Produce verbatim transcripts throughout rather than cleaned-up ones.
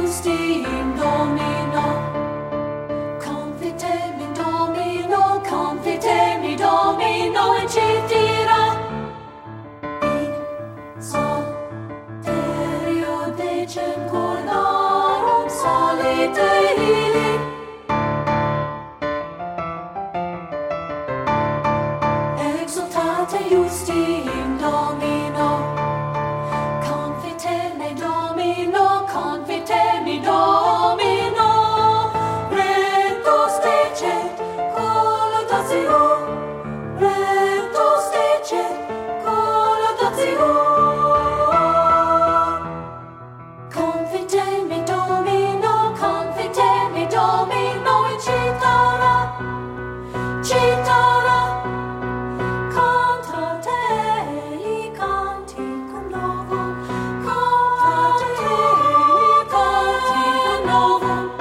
Justi in Domino, confitemi in Domino, confitemi Domino, e ci dirà in soterio decem cordarum solitei. Exultate Justi in Domino, confitemi Domino, confitemi Domino, rectus decet collaudatio, rectus decet collaudatio. Confitemi Domino, confitemi Domino, e ci darà, ci darà contra Dei canticum novum, contra Dei canticum novum.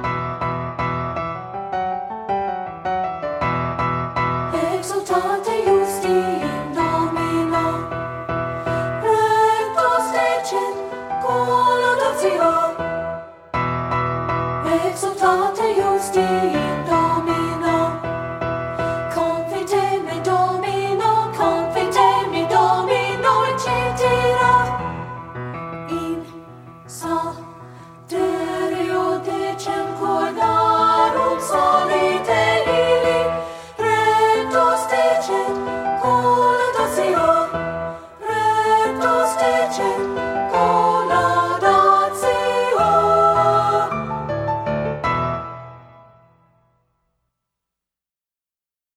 Exultate Justi in Domino, rectus decet collaudatio. Exultate Justi in Domino, confitemi Domino, confitemi Domino, e ci dirà in so